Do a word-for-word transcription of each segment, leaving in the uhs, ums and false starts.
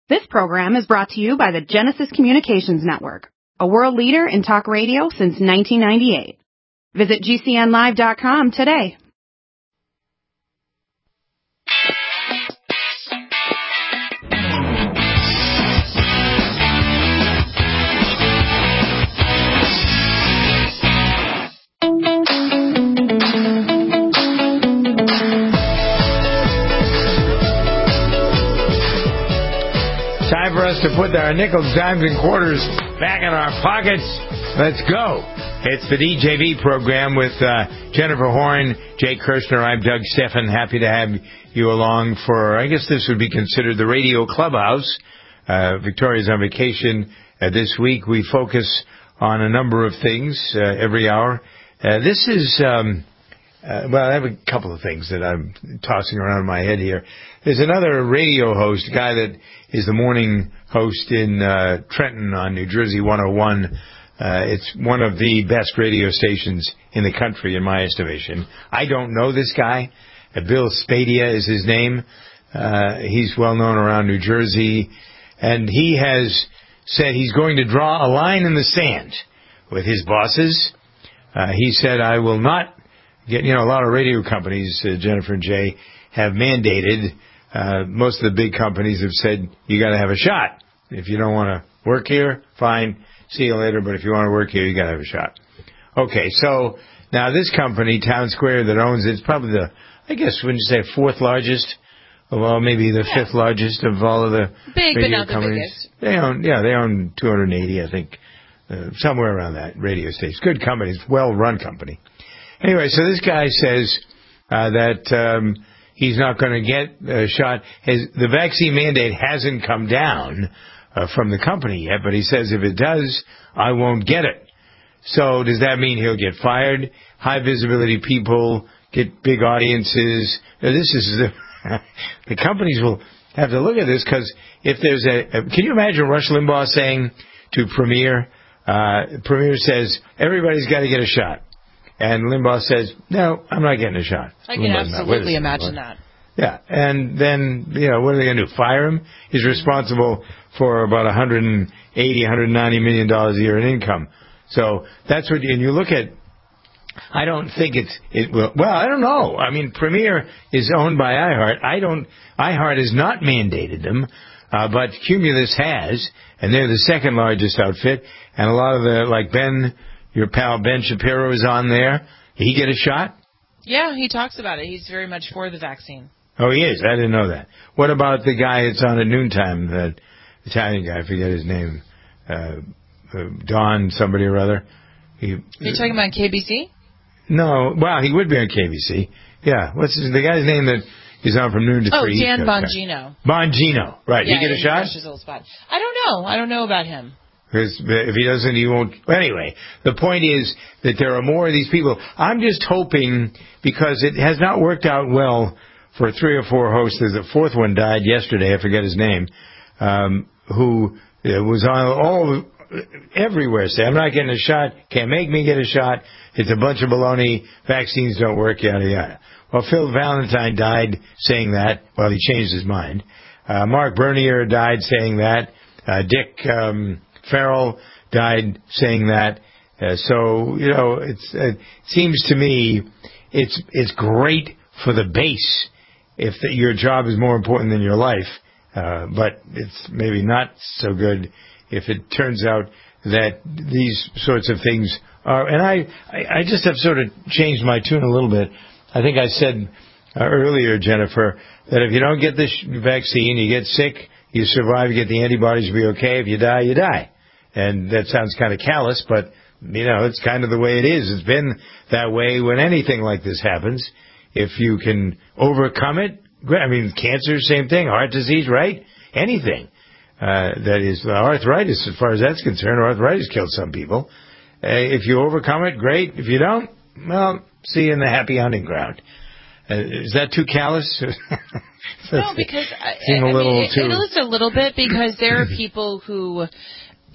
This program is brought to you by the Genesis Communications Network, a world leader in talk radio since nineteen ninety-eight. Visit G C N live dot com today. Time for us to put our nickels, dimes, and quarters back in our pockets. Let's go. It's the D J V program with uh, Jennifer Horn, Jay Kirshner. I'm Doug Steffen. Happy to have you along for, I guess this would be considered the Radio Clubhouse. Uh, Victoria's on vacation uh, this week. We focus on a number of things uh, every hour. Uh, this is... Um, Uh, well, I have a couple of things that I'm tossing around in my head here. There's another radio host, a guy that is the morning host in uh, Trenton on New Jersey one oh one. Uh, it's one of the best radio stations in the country, in my estimation. I don't know this guy. Uh, Bill Spadia is his name. Uh, he's well known around New Jersey. And he has said he's going to draw a line in the sand with his bosses. Uh, he said, I will not You know, a lot of radio companies, uh, Jennifer and Jay, have mandated, uh, most of the big companies have said, you got to have a shot. If you don't want to work here, fine, see you later, but if you want to work here, you got to have a shot. Okay, so now this company, Town Square, that owns it, it's probably the, I guess, wouldn't you say fourth largest of all, maybe the yeah. fifth largest of all of the big, radio but not companies. The biggest. They own, yeah, they own two hundred eighty, I think, uh, somewhere around that radio station. Good company, it's a well-run company. Anyway, so this guy says uh, that um, he's not going to get a shot. His, the vaccine mandate hasn't come down uh, from the company yet, but he says if it does, I won't get it. So does that mean he'll get fired? High visibility people get big audiences. Now, this is the, the companies will have to look at this because if there's a, a, can you imagine Rush Limbaugh saying to Premier, uh, Premier says everybody's got to get a shot. And Limbaugh says, no, I'm not getting a shot. I can Limbaugh's absolutely imagine that. Yeah, and then, you know, what are they going to do, fire him? He's responsible for about one hundred eighty, one hundred ninety million dollars a year in income. So that's what, and you look at, I don't think it's, it will, well, I don't know. I mean, Premier is owned by iHeart. I don't, iHeart has not mandated them, uh, but Cumulus has, and they're the second largest outfit, and a lot of the, like Ben, your pal Ben Shapiro is on there. Did he get a shot? Yeah, he talks about it. He's very much for the vaccine. Oh, he is? I didn't know that. What about the guy that's on at noontime, that Italian guy, I forget his name, uh, uh, Don somebody or other? He, You're talking about K B C? No, well, he would be on K B C. Yeah, what's his, the guy's name that is on from noon to oh, three? Oh, Dan Bongino. Bongino, right. Yeah, he get a shot? Old spot. I don't know. I don't know about him. Because if he doesn't, he won't. Anyway, the point is that there are more of these people. I'm just hoping, because it has not worked out well for three or four hosts. There's a fourth one died yesterday. I forget his name. Um, who was on all everywhere. Say, I'm not getting a shot. Can't make me get a shot. It's a bunch of baloney. Vaccines don't work. Yada yada. Well, Phil Valentine died saying that. Well, he changed his mind. Uh, Mark Bernier died saying that. Uh, Dick. Um, Farrell died saying that. Uh, so, you know, it's, uh, it seems to me it's it's great for the base if the, your job is more important than your life. Uh, but it's maybe not so good if it turns out that these sorts of things are. And I, I, I just have sort of changed my tune a little bit. I think I said uh, earlier, Jennifer, that if you don't get this vaccine, you get sick, you survive, you get the antibodies, you'll be okay. If you die, you die. And that sounds kind of callous, but, you know, it's kind of the way it is. It's been that way when anything like this happens. If you can overcome it, great. I mean, cancer, same thing. Heart disease, right? Anything. Uh, that is, uh, arthritis, as far as that's concerned, arthritis kills some people. Uh, if you overcome it, great. If you don't, well, see you in the happy hunting ground. Uh, is that too callous? No, because I, I I mean, it, too... it is a little bit, because there are people who,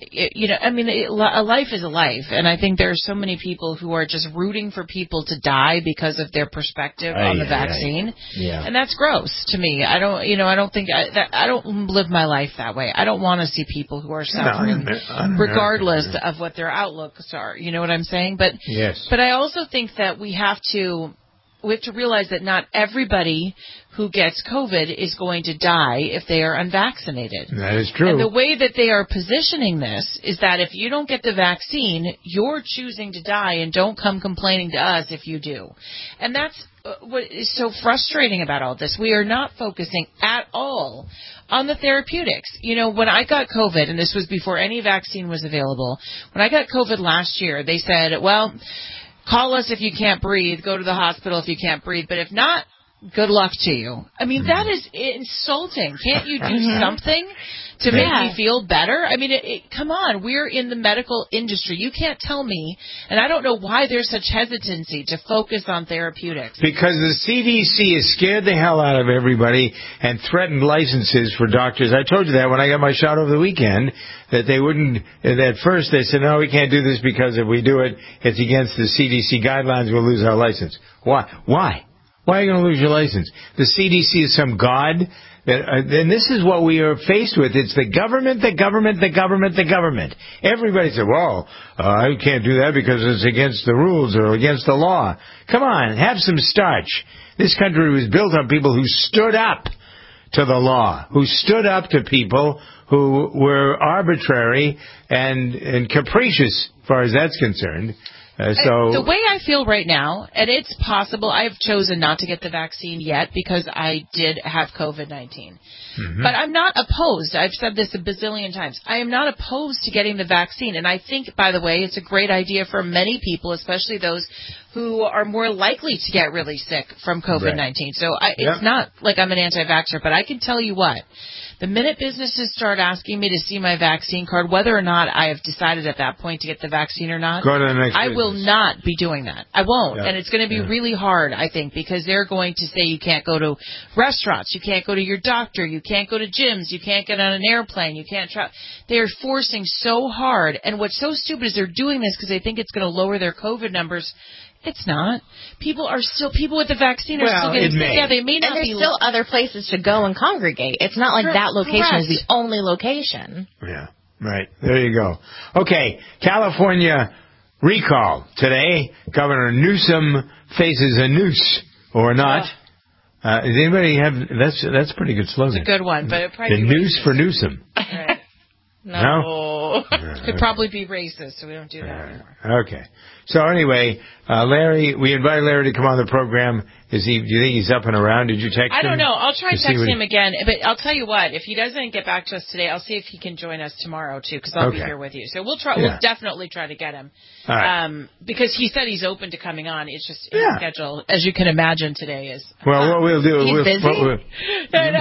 it, you know, I mean, it, a life is a life, and I think there are so many people who are just rooting for people to die because of their perspective aye, on the aye, vaccine. Aye. Yeah, and that's gross to me. I don't, you know, I don't think I, that, I don't live my life that way. I don't want to see people who are suffering, no, I don't, I regardless know. of what their outlooks are. You know what I'm saying? But yes, but I also think that we have to. We have to realize that not everybody who gets COVID is going to die if they are unvaccinated. That is true. And the way that they are positioning this is that if you don't get the vaccine, you're choosing to die, and don't come complaining to us if you do. And that's what is so frustrating about all this. We are not focusing at all on the therapeutics. You know, when I got COVID, and this was before any vaccine was available, when I got COVID last year, they said, well, call us if you can't breathe. Go to the hospital if you can't breathe. But if not, good luck to you. I mean, that is insulting. Can't you do something to make Yeah. me feel better? I mean, it, it, come on. We're in the medical industry. You can't tell me, and I don't know why there's such hesitancy to focus on therapeutics. Because the C D C has scared the hell out of everybody and threatened licenses for doctors. I told you that when I got my shot over the weekend, that they wouldn't, at first they said, no, we can't do this because if we do it, it's against the C D C guidelines, we'll lose our license. Why? Why? Why are you going to lose your license? The C D C is some god. That, uh, and this is what we are faced with. It's the government, the government, the government, the government. Everybody said, well, uh, I can't do that because it's against the rules or against the law. Come on, have some starch. This country was built on people who stood up to the law, who stood up to people who were arbitrary and, and capricious as far as that's concerned. Uh, so the way I feel right now, and it's possible, I have chosen not to get the vaccine yet because I did have COVID nineteen. Mm-hmm. But I'm not opposed. I've said this a bazillion times. I am not opposed to getting the vaccine. And I think, by the way, it's a great idea for many people, especially those who are more likely to get really sick from COVID nineteen. Right. So I, it's yep. not like I'm an anti-vaxxer, but I can tell you what. The minute businesses start asking me to see my vaccine card, whether or not I have decided at that point to get the vaccine or not, Go to the next I business. will not be doing that. I won't. Yeah. And it's going to be yeah. really hard, I think, because they're going to say you can't go to restaurants, you can't go to your doctor, you can't go to gyms, you can't get on an airplane, you can't travel. They're forcing so hard. And what's so stupid is they're doing this because they think it's going to lower their COVID numbers. It's not. People are still, people with the vaccine are well, still getting sick. Yeah, they may not and there's be. still other places to go and congregate. It's not like Correct. that location Correct. is the only location. Yeah, right. There you go. Okay, California recall. Today, Governor Newsom faces a noose, or not. Oh. Uh, does anybody have, that's that's a pretty good slogan. It's a good one, but it probably The noose racist. For Newsom. Right. No. no? It'd probably be racist, so we don't do that anymore. Okay. So anyway, uh, Larry, we invited Larry to come on the program. Is he? Do you think he's up and around? Did you text him? I don't know. I'll try and text him he... again. But I'll tell you what. If he doesn't get back to us today, I'll see if he can join us tomorrow too, because I'll okay. be here with you. So we'll try. Yeah. We'll definitely try to get him. All right. Um, because he said he's open to coming on. It's just his yeah. schedule, as you can imagine, today is. Well, what we'll do. He's we'll, busy. What we'll... I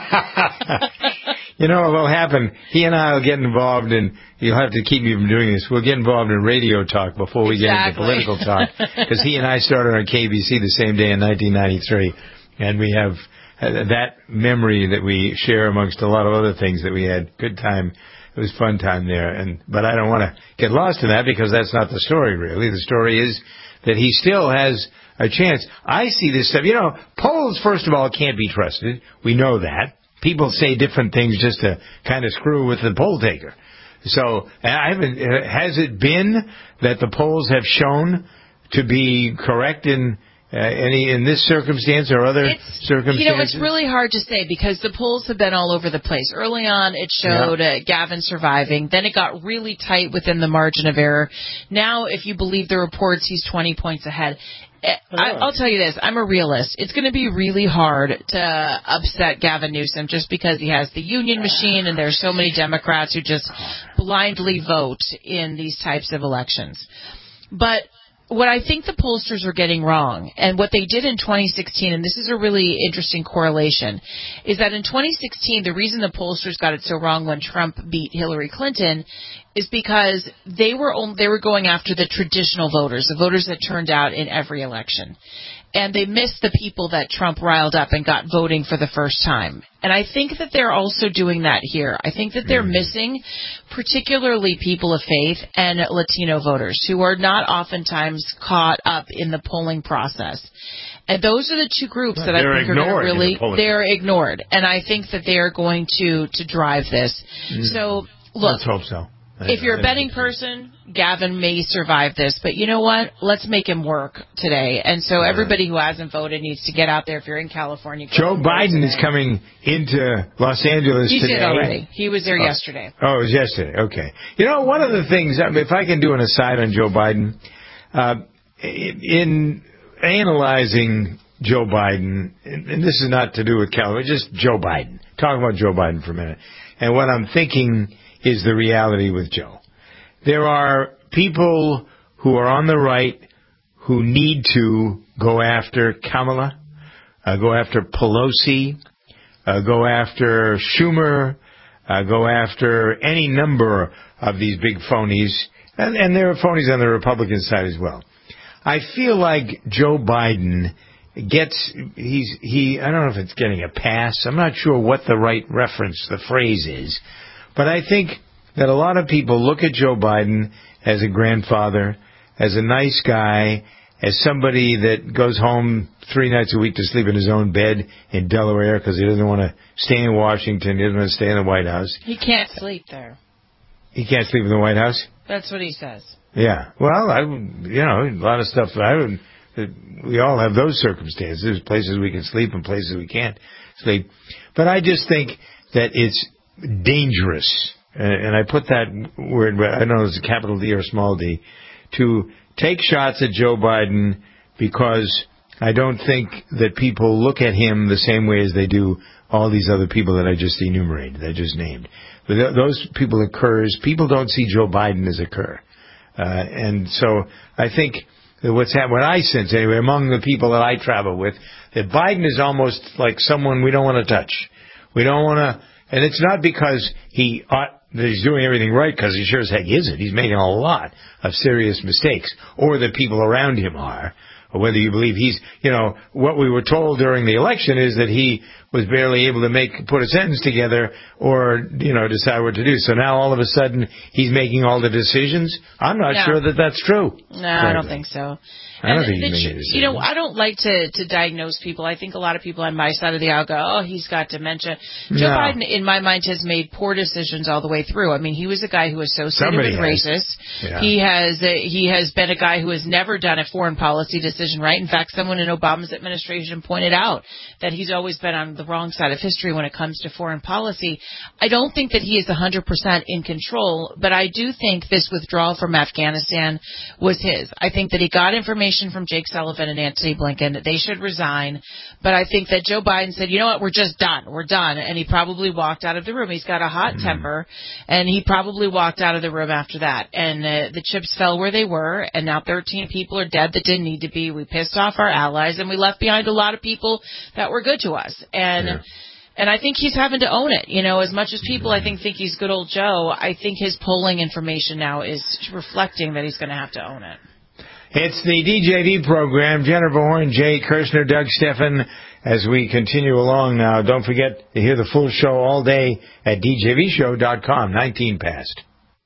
know. You know what will happen? He and I will get involved in, you'll have to keep me from doing this, we'll get involved in radio talk before we exactly. get into political talk. Because he and I started on K B C the same day in nineteen ninety-three. And we have that memory that we share amongst a lot of other things that we had. Good time. It was fun time there. And But I don't want to get lost in that because that's not the story, really. The story is that he still has a chance. I see this stuff. You know, polls, first of all, can't be trusted. We know that. People say different things just to kind of screw with the poll taker. So, I haven't, has it been that the polls have shown to be correct in uh, any in this circumstance or other it's, circumstances? You know, it's really hard to say because the polls have been all over the place. Early on, it showed yeah. uh, Gavin surviving. Then it got really tight within the margin of error. Now, if you believe the reports, he's twenty points ahead. I, I'll tell you this. I'm a realist. It's going to be really hard to upset Gavin Newsom just because he has the union machine and there's so many Democrats who just blindly vote in these types of elections. But what I think the pollsters are getting wrong, and what they did in twenty sixteen, and this is a really interesting correlation, is that in twenty sixteen, the reason the pollsters got it so wrong when Trump beat Hillary Clinton is because they were only, they were going after the traditional voters, the voters that turned out in every election. and they miss the people that Trump riled up and got voting for the first time. And I think that they're also doing that here. I think that they're mm-hmm. missing particularly people of faith and Latino voters who are not oftentimes caught up in the polling process. And those are the two groups that they're I think are going to really, the they're ignored. And I think that they are going to, to drive this. Mm. So, look. Let's hope so. If you're a betting person, Gavin may survive this. But you know what? Let's make him work today. And so everybody who hasn't voted needs to get out there. If you're in California, Joe Biden is coming into Los Angeles he today. He did already. He was there oh. yesterday. Oh, it was yesterday. Okay. You know, one of the things, if I can do an aside on Joe Biden, uh, in analyzing Joe Biden, and this is not to do with California, just Joe Biden. Talk about Joe Biden for a minute. And what I'm thinking is the reality with Joe. There are people who are on the right who need to go after Kamala, uh, go after Pelosi, uh, go after Schumer, uh, go after any number of these big phonies, and, and there are phonies on the Republican side as well. I feel like Joe Biden gets, he's, he, I don't know if it's getting a pass. I'm not sure what the right reference, the phrase is. But I think that a lot of people look at Joe Biden as a grandfather, as a nice guy, as somebody that goes home three nights a week to sleep in his own bed in Delaware because he doesn't want to stay in Washington. He doesn't want to stay in the White House. He can't sleep there. He can't sleep in the White House? That's what he says. Yeah. Well, I, you know, a lot of stuff. I would, we all have those circumstances. There's places we can sleep and places we can't sleep. But I just think that it's dangerous, and I put that word, I don't know if it's a capital D or a small d, to take shots at Joe Biden because I don't think that people look at him the same way as they do all these other people that I just enumerated, that I just named. But those people are curs. People don't see Joe Biden as a cur. Uh, and so I think that what's happened, what I sense anyway, among the people that I travel with, that Biden is almost like someone we don't want to touch. We don't want to, and it's not because he ought, that he's doing everything right, because he sure as heck isn't. He's making a lot of serious mistakes, or that people around him are. Or whether you believe he's, you know, what we were told during the election is that he was barely able to make, put a sentence together or, you know, decide what to do. So now all of a sudden he's making all the decisions. I'm not no. sure that that's true. No, I don't think so. I don't and think the, he's the, making decisions. You know, I don't like to, to diagnose people. I think a lot of people on my side of the aisle go, oh, he's got dementia. Joe no. Biden, in my mind, has made poor decisions all the way through. I mean, he was a guy who was associated Somebody with has. racists. Yeah. He has uh, he has been a guy who has never done a foreign policy decision right. In fact, someone in Obama's administration pointed out that he's always been on the wrong side of history when it comes to foreign policy. I don't think that he is one hundred percent in control, but I do think this withdrawal from Afghanistan was his. I think that he got information from Jake Sullivan and Antony Blinken that they should resign, but I think that Joe Biden said, you know what, we're just done. We're done. And he probably walked out of the room. He's got a hot mm-hmm. temper, and he probably walked out of the room after that. And uh, the chips fell where they were, and now thirteen people are dead that didn't need to be. We pissed off our allies, and we left behind a lot of people that were good to us. And yeah. And I think he's having to own it. You know, as much as people, I think, think he's good old Joe, I think his polling information now is reflecting that he's going to have to own it. It's the D J V program. Jennifer Horn, Jay Kirshner, Doug Steffen. As we continue along now, don't forget to hear the full show all day at d j v show dot com, nineteen past.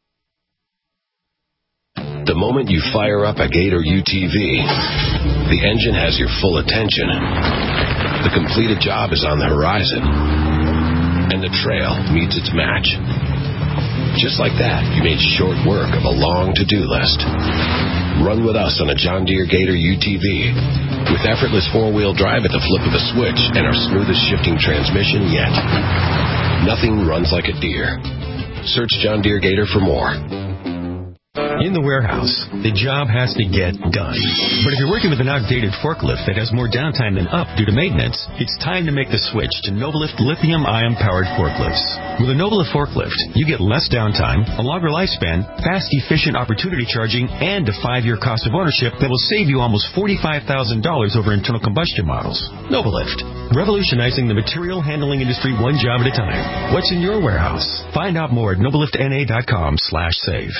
The moment you fire up a Gator U T V, the engine has your full attention. The completed job is on the horizon, and the trail meets its match. Just like that, you made short work of a long to-do list. Run with us on a John Deere Gator U T V with effortless four-wheel drive at the flip of a switch and our smoothest shifting transmission yet. Nothing runs like a Deere. Search John Deere Gator for more. In the warehouse, the job has to get done. But if you're working with an outdated forklift that has more downtime than up due to maintenance, it's time to make the switch to Nobelift lithium-ion powered forklifts. With a Nobelift forklift, you get less downtime, a longer lifespan, fast, efficient opportunity charging, and a five-year cost of ownership that will save you almost forty-five thousand dollars over internal combustion models. Nobelift, revolutionizing the material handling industry one job at a time. What's in your warehouse? Find out more at nobeliftna.com slash save.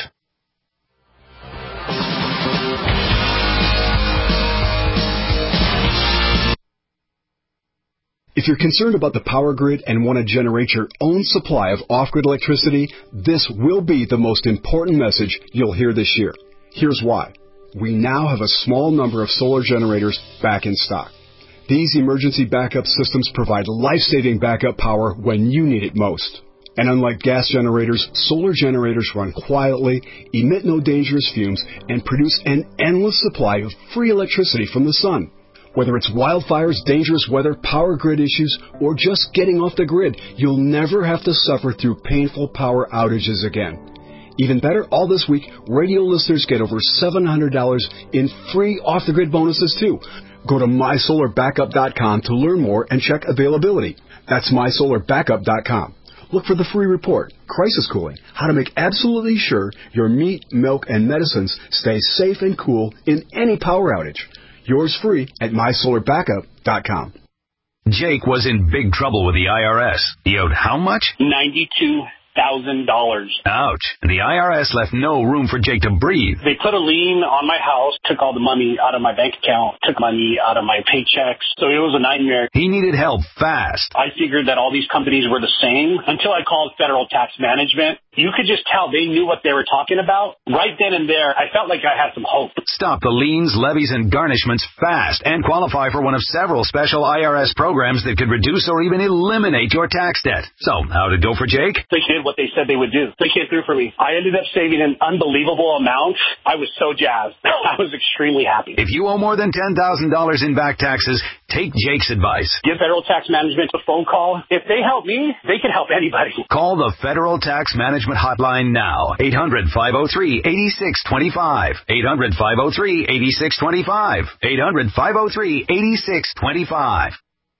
If you're concerned about the power grid and want to generate your own supply of off-grid electricity, this will be the most important message you'll hear this year. Here's why. We now have a small number of solar generators back in stock. These emergency backup systems provide life-saving backup power when you need it most. And unlike gas generators, solar generators run quietly, emit no dangerous fumes, and produce an endless supply of free electricity from the sun. Whether it's wildfires, dangerous weather, power grid issues, or just getting off the grid, you'll never have to suffer through painful power outages again. Even better, all this week, radio listeners get over seven hundred dollars in free off-the-grid bonuses, too. Go to my solar backup dot com to learn more and check availability. That's my solar backup dot com. Look for the free report, Crisis Cooling, how to make absolutely sure your meat, milk, and medicines stay safe and cool in any power outage. Yours free at my solar backup dot com. Jake was in big trouble with the I R S. He owed how much? ninety-two thousand dollars. Ouch. The I R S left no room for Jake to breathe. They put a lien on my house, took all the money out of my bank account, took money out of my paychecks. So it was a nightmare. He needed help fast. I figured that all these companies were the same until I called Federal Tax Management. You could just tell they knew what they were talking about. Right then and there, I felt like I had some hope. Stop the liens, levies, and garnishments fast and qualify for one of several special I R S programs that could reduce or even eliminate your tax debt. So, how'd it go for Jake? They did what they said they would do. They came through for me. I ended up saving an unbelievable amount. I was so jazzed. I was extremely happy. If you owe more than ten thousand dollars in back taxes, take Jake's advice. Give Federal Tax Management a phone call. If they help me, they can help anybody. Call the Federal Tax Management Hotline now. eight hundred, five oh three, eight six two five. eight hundred, five oh three, eight six two five. eight hundred, five oh three, eight six two five.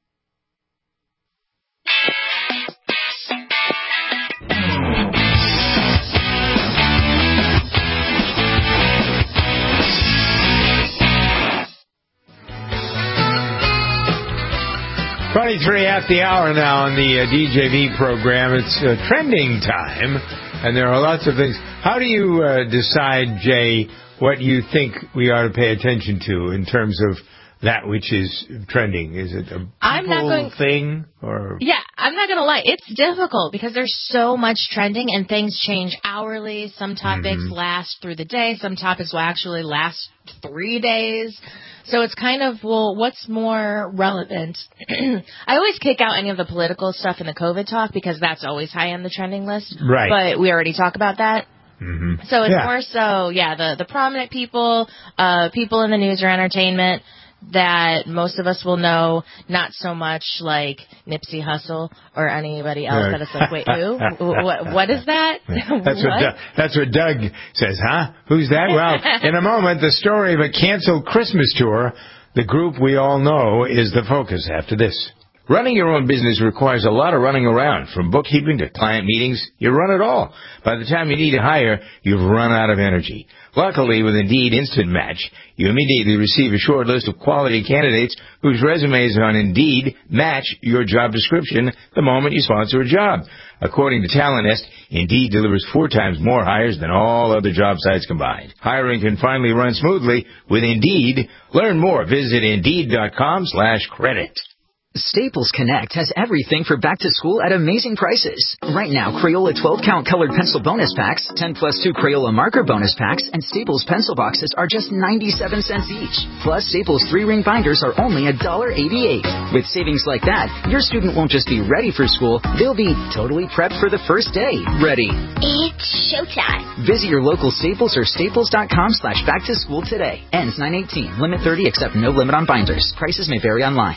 twenty-three at the hour now on the uh, D J V program. It's uh, trending time, and there are lots of things. How do you uh, decide, Jay, what you think we ought to pay attention to in terms of that which is trending? Is it a I'm not going, thing? Or? Yeah, I'm not going to lie. It's difficult because there's so much trending and things change hourly. Some topics mm-hmm. last through the day. Some topics will actually last three days. So it's kind of, well, what's more relevant? I always kick out any of the political stuff in the COVID talk because that's always high on the trending list. Right. But we already talk about that. Mm-hmm. So it's yeah. more so, yeah, the, the prominent people, uh, people in the news or entertainment that most of us will know, not so much like Nipsey Hussle or anybody else that it's like, wait, who? what, what is that? That's what? what, Doug, that's what Doug says, huh? Who's that? Well, in a moment, the story of a canceled Christmas tour. The group we all know is the focus after this. Running your own business requires a lot of running around. From bookkeeping to client meetings, you run it all. By the time you need to hire, you've run out of energy. Luckily, with Indeed Instant Match, you immediately receive a short list of quality candidates whose resumes on Indeed match your job description the moment you sponsor a job. According to Talent Nest, Indeed delivers four times more hires than all other job sites combined. Hiring can finally run smoothly with Indeed. Learn more. Visit Indeed.com slash credit. Staples Connect has everything for back to school at amazing prices. Right now, Crayola twelve count colored pencil bonus packs, ten plus two Crayola marker bonus packs, and Staples pencil boxes are just ninety-seven cents each. Plus, Staples three ring binders are only one dollar eighty-eight. With savings like that, your student won't just be ready for school, they'll be totally prepped for the first day. Ready. It's showtime. Visit your local Staples or staples.com slash back to school today. Ends nine eighteen. Limit thirty except no limit on binders. Prices may vary online.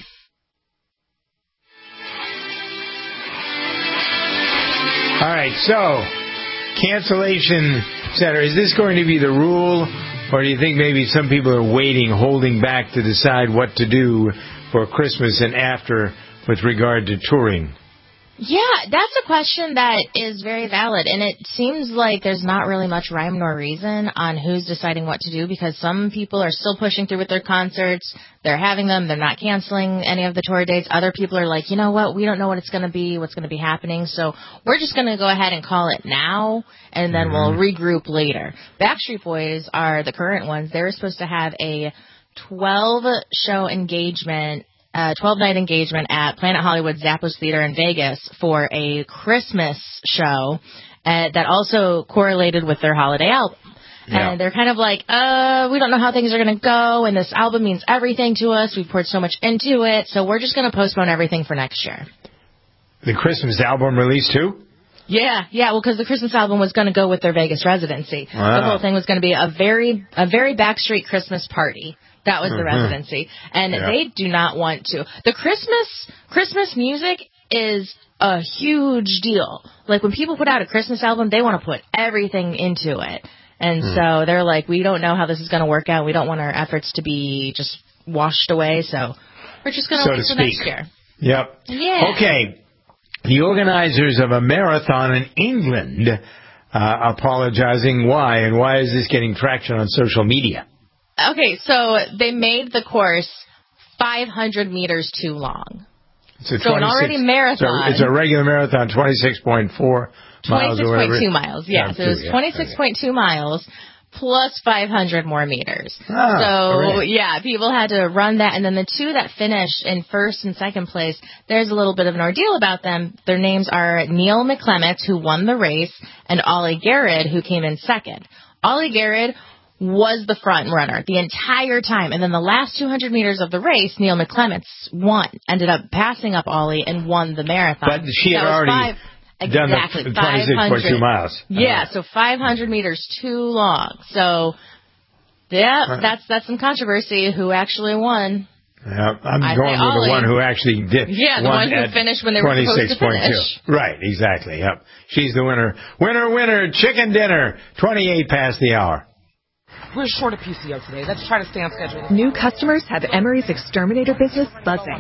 All right, so cancellation center, is this going to be the rule, or do you think maybe some people are waiting, holding back to decide what to do for Christmas and after with regard to touring? Yeah, that's a question that is very valid, and it seems like there's not really much rhyme nor reason on who's deciding what to do, because some people are still pushing through with their concerts, they're having them, they're not canceling any of the tour dates. Other people are like, you know what, we don't know what it's going to be, what's going to be happening, so we're just going to go ahead and call it now, and then we'll regroup later. Backstreet Boys are the current ones. They were supposed to have a twelve-show engagement a twelve-night engagement at Planet Hollywood Zappos Theater in Vegas for a Christmas show uh, that also correlated with their holiday album. Yeah. And they're kind of like, uh, we don't know how things are going to go, and this album means everything to us. We've poured so much into it, so we're just going to postpone everything for next year. The Christmas album release, too? Yeah, yeah, well, because the Christmas album was going to go with their Vegas residency. Wow. The whole thing was going to be a very a very Backstreet Christmas party. That was the mm-hmm. residency. And yeah. they do not want to. The Christmas Christmas music is a huge deal. Like, when people put out a Christmas album, they want to put everything into it. And hmm. so they're like, we don't know how this is going to work out. We don't want our efforts to be just washed away, so we're just going to wait till next year. Yep. Yeah. Okay. The organizers of a marathon in England uh, apologizing. Why? And why is this getting traction on social media? Okay, so they made the course five hundred meters too long. It's a so an already marathon. So it's a regular marathon, twenty-six point four miles or whatever. twenty-six point two miles, yeah. So it was twenty-six point two miles plus five hundred more meters. Ah, so, really? yeah, people had to run that. And then the two that finished in first and second place, there's a little bit of an ordeal about them. Their names are Neil McClements, who won the race, and Ollie Garrett, who came in second. Ollie Garrett was the front runner the entire time. And then the last two hundred meters of the race, Neil McClements won, ended up passing up Ollie and won the marathon. But she had already five, done exactly, the twenty-six point two miles. Yeah, uh-huh. so five hundred meters too long. So, yeah, uh-huh. that's that's some controversy. Who actually won? Yeah, I'm I going with Ollie. the one who actually did. Yeah, the one who finished when they were supposed to finish. Right, exactly. Yep, she's the winner. Winner, winner, chicken dinner. twenty-eight past the hour. We're short of P C O today. Let's try to stay on schedule. New customers have Emery's exterminator business buzzing.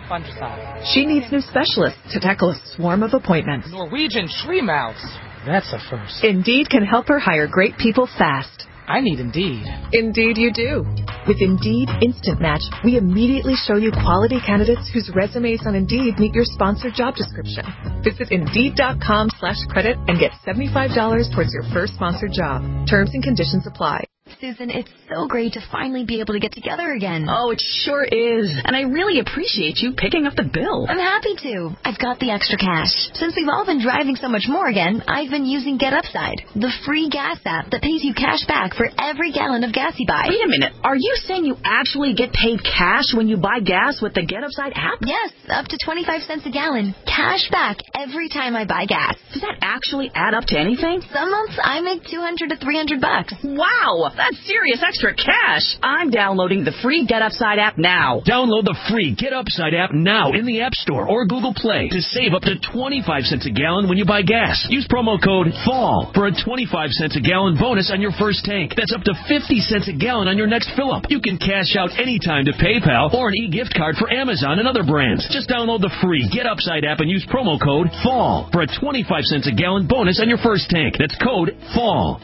She needs new specialists to tackle a swarm of appointments. Norwegian tree mouse. That's a first. Indeed can help her hire great people fast. I need Indeed. Indeed you do. With Indeed Instant Match, we immediately show you quality candidates whose resumes on Indeed meet your sponsored job description. Visit Indeed.com slash credit and get seventy-five dollars towards your first sponsored job. Terms and conditions apply. Susan, it's so great to finally be able to get together again. Oh, it sure is. And I really appreciate you picking up the bill. I'm happy to. I've got the extra cash. Since we've all been driving so much more again, I've been using Get Upside, the free gas app that pays you cash back for every gallon of gas you buy. Wait a minute. Are you saying you actually get paid cash when you buy gas with the Get Upside app? Yes, up to twenty-five cents a gallon. Cash back every time I buy gas. Does that actually add up to anything? Some months I make two hundred to three hundred bucks. Wow! That's serious extra cash. I'm downloading the free Get Upside app now. Download the free Get Upside app now in the App Store or Google Play to save up to twenty-five cents a gallon when you buy gas. Use promo code FALL for a twenty-five cents a gallon bonus on your first tank. That's up to fifty cents a gallon on your next fill-up. You can cash out anytime to PayPal or an e-gift card for Amazon and other brands. Just download the free Get Upside app and use promo code FALL for a twenty-five cents a gallon bonus on your first tank. That's code FALL.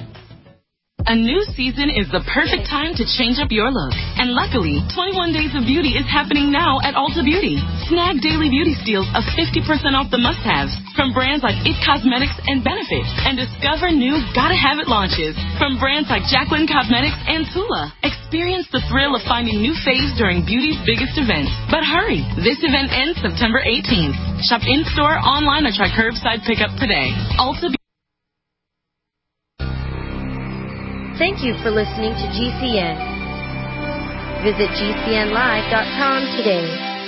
A new season is the perfect time to change up your look. And luckily, twenty-one Days of Beauty is happening now at Ulta Beauty. Snag daily beauty steals of fifty percent off the must-haves from brands like It Cosmetics and Benefit. And discover new gotta-have-it launches from brands like Jaclyn Cosmetics and Tula. Experience the thrill of finding new faves during beauty's biggest event. But hurry, this event ends September eighteenth. Shop in-store, online, or try curbside pickup today. Ulta Beauty. Thank you for listening to G C N. Visit G C N live dot com today.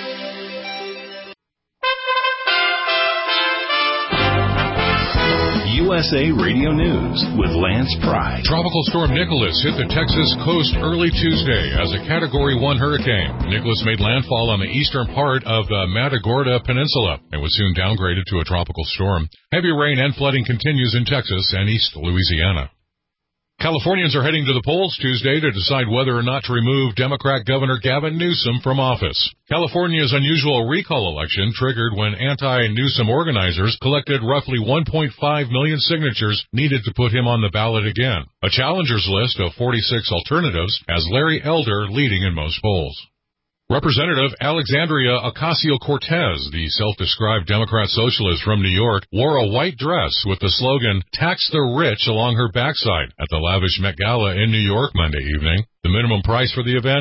U S A Radio News with Lance Pry. Tropical storm Nicholas hit the Texas coast early Tuesday as a Category one hurricane. Nicholas made landfall on the eastern part of the Matagorda Peninsula and was soon downgraded to a tropical storm. Heavy rain and flooding continues in Texas and east Louisiana. Californians are heading to the polls Tuesday to decide whether or not to remove Democrat Governor Gavin Newsom from office. California's unusual recall election triggered when anti-Newsom organizers collected roughly one point five million signatures needed to put him on the ballot again. A challengers list of forty-six alternatives has Larry Elder leading in most polls. Representative Alexandria Ocasio-Cortez, the self-described Democrat socialist from New York, wore a white dress with the slogan, "Tax the Rich" along her backside at the lavish Met Gala in New York Monday evening. The minimum price for the event,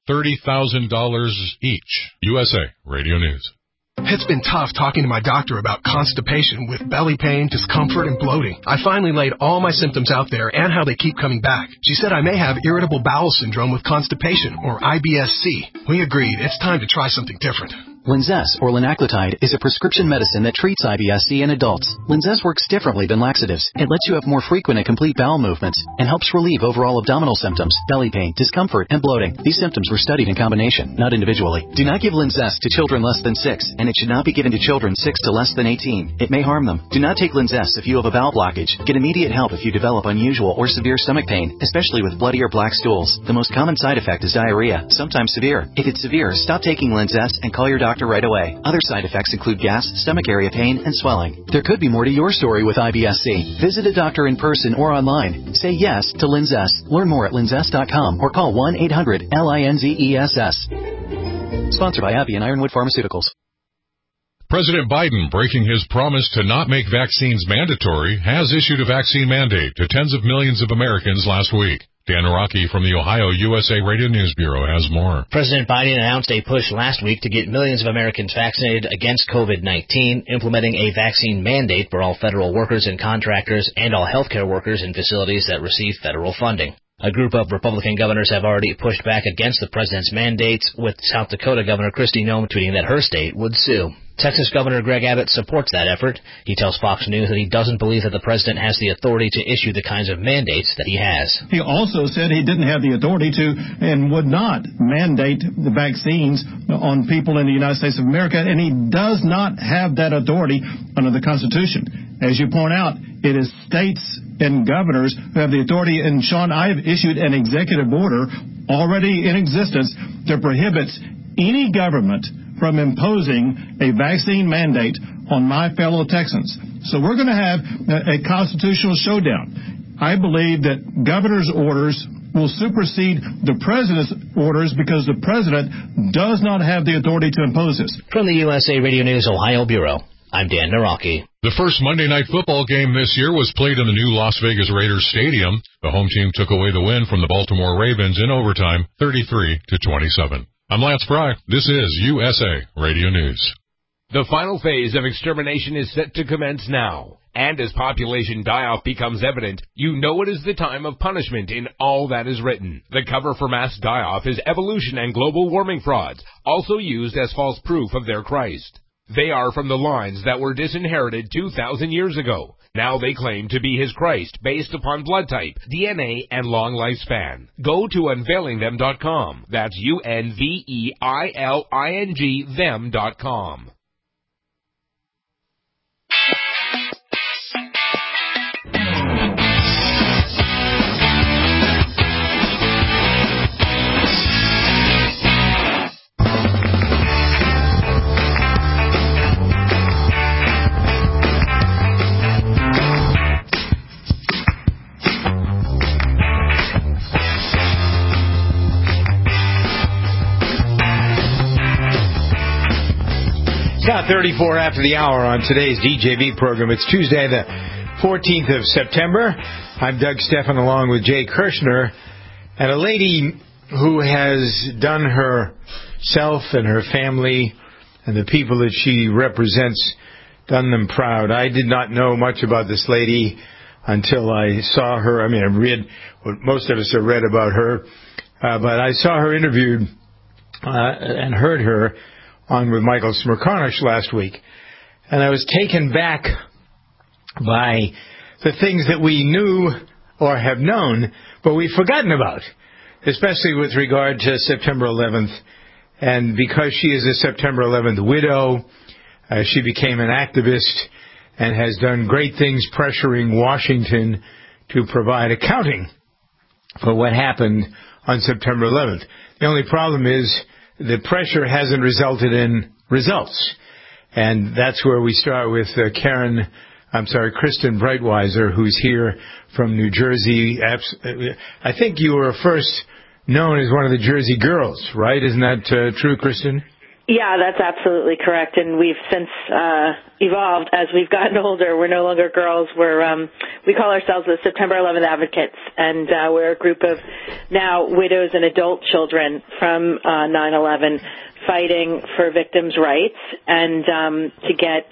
thirty thousand dollars each. U S A Radio News. It's been tough talking to my doctor about constipation with belly pain, discomfort, and bloating. I finally laid all my symptoms out there and how they keep coming back. She said I may have irritable bowel syndrome with constipation, or I B S C. We agreed it's time to try something different. Linzess, or linaclotide, is a prescription medicine that treats I B S C in adults. Linzess works differently than laxatives. It lets you have more frequent and complete bowel movements and helps relieve overall abdominal symptoms, belly pain, discomfort, and bloating. These symptoms were studied in combination, not individually. Do not give Linzess to children less than six, and it should not be given to children six to less than eighteen. It may harm them. Do not take Linzess if you have a bowel blockage. Get immediate help if you develop unusual or severe stomach pain, especially with bloody or black stools. The most common side effect is diarrhea, sometimes severe. If it's severe, stop taking Linzess and call your doctor right away. Other side effects include gas, stomach area pain, and swelling. There could be more to your story with I B S C. Visit a doctor in person or online. Say yes to Linzess. Learn more at linzess dot com or call one eight hundred L I N Z E S S. Sponsored by AbbVie and Ironwood Pharmaceuticals. President Biden, breaking his promise to not make vaccines mandatory, has issued a vaccine mandate to tens of millions of Americans last week. Dan Araki from the Ohio U S A Radio News Bureau has more. President Biden announced a push last week to get millions of Americans vaccinated against COVID nineteen, implementing a vaccine mandate for all federal workers and contractors and all healthcare workers in facilities that receive federal funding. A group of Republican governors have already pushed back against the president's mandates, with South Dakota Governor Kristi Noem tweeting that her state would sue. Texas Governor Greg Abbott supports that effort. He tells Fox News that he doesn't believe that the president has the authority to issue the kinds of mandates that he has. He also said he didn't have the authority to and would not mandate the vaccines on people in the United States of America, and he does not have that authority under the Constitution. As you point out, it is states and governors who have the authority, and Sean, I have issued an executive order already in existence that prohibits any government from imposing a vaccine mandate on my fellow Texans. So we're going to have a, a constitutional showdown. I believe that governor's orders will supersede the president's orders because the president does not have the authority to impose this. From the U S A Radio News Ohio Bureau, I'm Dan Naraki. The first Monday night football game this year was played in the new Las Vegas Raiders Stadium. The home team took away the win from the Baltimore Ravens in overtime, thirty-three to twenty-seven. I'm Lance Fry. This is U S A Radio News. The final phase of extermination is set to commence now. And as population die-off becomes evident, you know it is the time of punishment in all that is written. The cover for mass die-off is evolution and global warming frauds, also used as false proof of their Christ. They are from the lines that were disinherited two thousand years ago. Now they claim to be his Christ based upon blood type, D N A, and long lifespan. Go to unveiling them dot com. That's U N V E I L I N G them dot com. thirty-four after the hour on today's D J V program. It's Tuesday, the fourteenth of September. I'm Doug Stephan along with Jay Kirshner, and a lady who has done herself and her family and the people that she represents, done them proud. I did not know much about this lady until I saw her. I mean, I've read what most of us have read about her, uh, but I saw her interviewed uh, and heard her on with Michael Smerconish last week. And I was taken back by the things that we knew or have known, but we've forgotten about, especially with regard to September eleventh. And because she is a September eleventh widow, uh, she became an activist and has done great things pressuring Washington to provide accounting for what happened on September eleventh. The only problem is the pressure hasn't resulted in results. And that's where we start with uh, Karen, I'm sorry, Kristen Breitweiser, who's here from New Jersey. I think you were first known as one of the Jersey Girls, right? Isn't that uh, true, Kristen? Yeah, that's absolutely correct. And we've since uh, evolved as we've gotten older. We're no longer girls. We're um, we call ourselves the September eleventh Advocates, and uh, we're a group of now widows and adult children from uh, nine eleven fighting for victims' rights and um, to get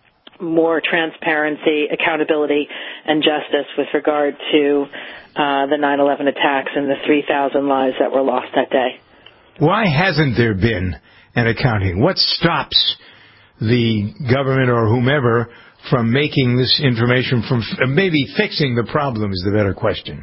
more transparency, accountability, and justice with regard to uh, the nine eleven attacks and the three thousand lives that were lost that day. Why hasn't there been an accounting? What stops the government or whomever from making this information, from maybe fixing the problem is the better question?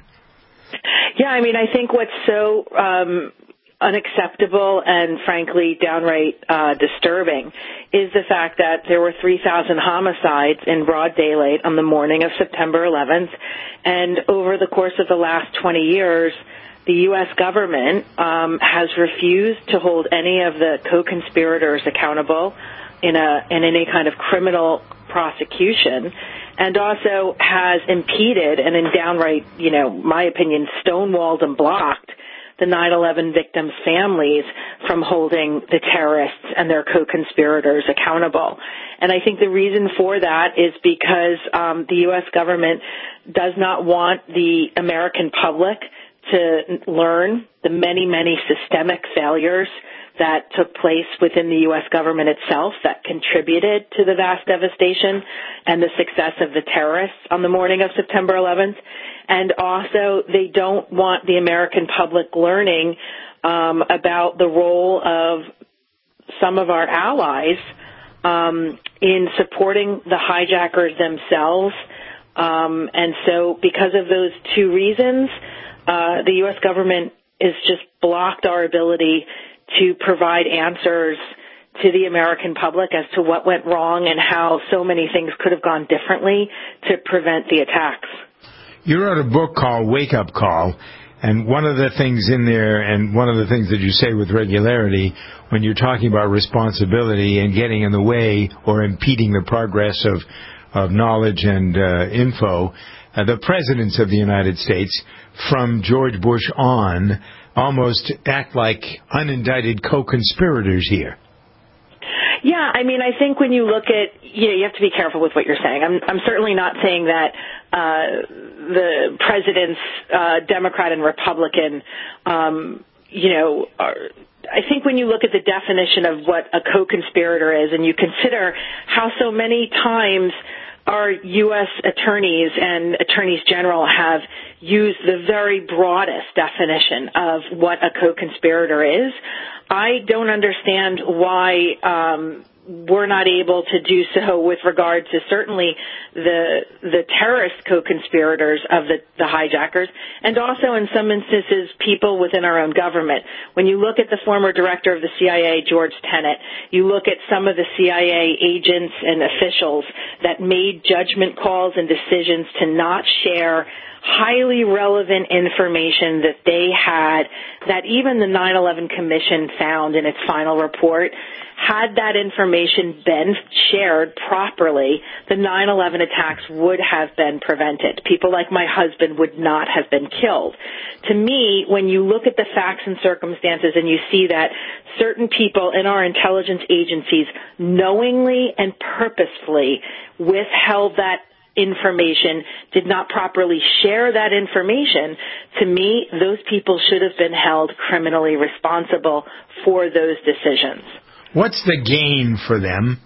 Yeah, I mean, I think what's so um, unacceptable and, frankly, downright uh, disturbing is the fact that there were three thousand homicides in broad daylight on the morning of September eleventh, and over the course of the last twenty years, the U S government um, has refused to hold any of the co-conspirators accountable in a in any kind of criminal prosecution, and also has impeded and in downright, you know, my opinion, stonewalled and blocked the nine eleven victims' families from holding the terrorists and their co-conspirators accountable. And I think the reason for that is because um, the U S government does not want the American public to learn the many, many systemic failures that took place within the U S government itself that contributed to the vast devastation and the success of the terrorists on the morning of September eleventh. And also, they don't want the American public learning um, about the role of some of our allies um, in supporting the hijackers themselves. Um, and so because of those two reasons, Uh, the U S government has just blocked our ability to provide answers to the American public as to what went wrong and how so many things could have gone differently to prevent the attacks. You wrote a book called Wake Up Call, and one of the things in there, and one of the things that you say with regularity when you're talking about responsibility and getting in the way or impeding the progress of, of knowledge and uh, info, uh, the presidents of the United States from George Bush on almost act like unindicted co-conspirators here. Yeah, I mean, I think when you look at, you know, you have to be careful with what you're saying. I'm, I'm certainly not saying that uh, the presidents, uh, Democrat and Republican, um, you know, are, I think when you look at the definition of what a co-conspirator is and you consider how so many times our U S attorneys and attorneys general have used the very broadest definition of what a co-conspirator is, I don't understand why um, we're not able to do so with regard to certainly the the terrorist co-conspirators of the, the hijackers, and also in some instances people within our own government. When you look at the former director of the C I A, George Tenet, you look at some of the C I A agents and officials that made judgment calls and decisions to not share highly relevant information that they had, that even the nine eleven Commission found in its final report. Had that information been shared properly, the nine eleven attacks would have been prevented. People like my husband would not have been killed. To me, when you look at the facts and circumstances and you see that certain people in our intelligence agencies knowingly and purposefully withheld that information, did not properly share that information, to me, those people should have been held criminally responsible for those decisions. What's the gain for them?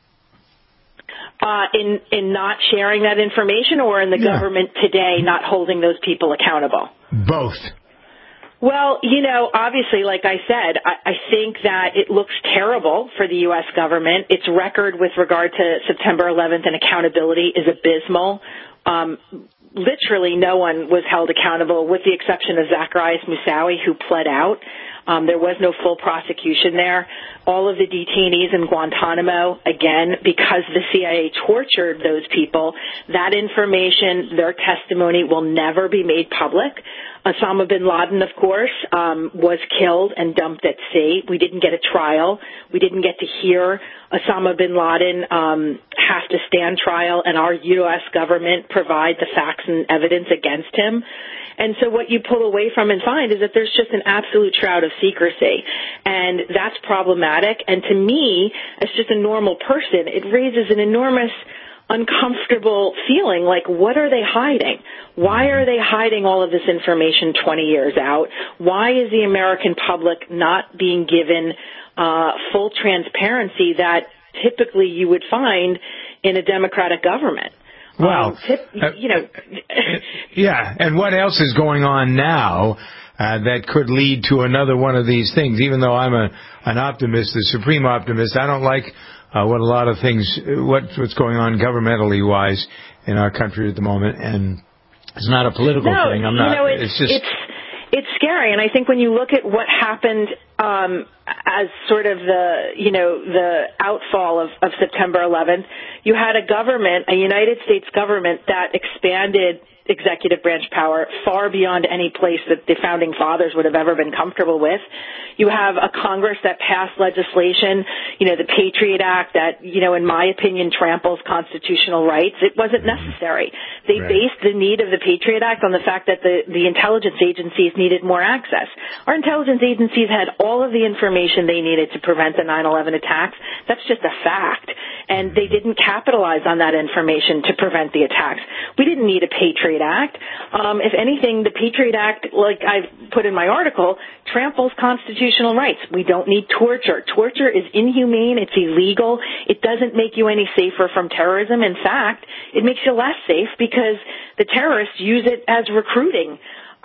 Uh, in, in not sharing that information, or in the yeah. government today not holding those people accountable? Both. Well, you know, obviously, like I said, I, I think that it looks terrible for the U S government. Its record with regard to September eleventh and accountability is abysmal. Um, literally no one was held accountable, with the exception of Zacarias Moussaoui, who pled out. Um, there was no full prosecution there. All of the detainees in Guantanamo, again, because the C I A tortured those people, that information, their testimony will never be made public. Osama bin Laden, of course, um, was killed and dumped at sea. We didn't get a trial. We didn't get to hear Osama bin Laden um, have to stand trial, and our U S government provide the facts and evidence against him. And so what you pull away from and find is that there's just an absolute shroud of secrecy. And that's problematic. And to me, as just a normal person, it raises an enormous uncomfortable feeling like, what are they hiding? Why are they hiding all of this information twenty years out? Why is the American public not being given uh, full transparency that typically you would find in a democratic government? Well, um, tip, you know, yeah, and what else is going on now uh, that could lead to another one of these things? Even though I'm a an optimist, a supreme optimist, I don't like uh, what a lot of things, what what's going on governmentally wise in our country at the moment, and it's not a political no, thing. I'm not. You know, it's, it's just. It's, It's scary, and I think when you look at what happened um, as sort of the, you know, the outfall of, of September eleventh, you had a government, a United States government that expanded executive branch power far beyond any place that the founding fathers would have ever been comfortable with. You have a Congress that passed legislation, you know, the Patriot Act that, you know, in my opinion, tramples constitutional rights. It wasn't necessary. They right. based the need of the Patriot Act on the fact that the, the intelligence agencies needed more access. Our intelligence agencies had all of the information they needed to prevent the nine eleven attacks. That's just a fact. And they didn't capitalize on that information to prevent the attacks. We didn't need a Patriot Act. Um, if anything, the Patriot Act, like I've put in my article, tramples constitutional rights. We don't need torture. Torture is inhumane. It's illegal. It doesn't make you any safer from terrorism. In fact, it makes you less safe because the terrorists use it as recruiting,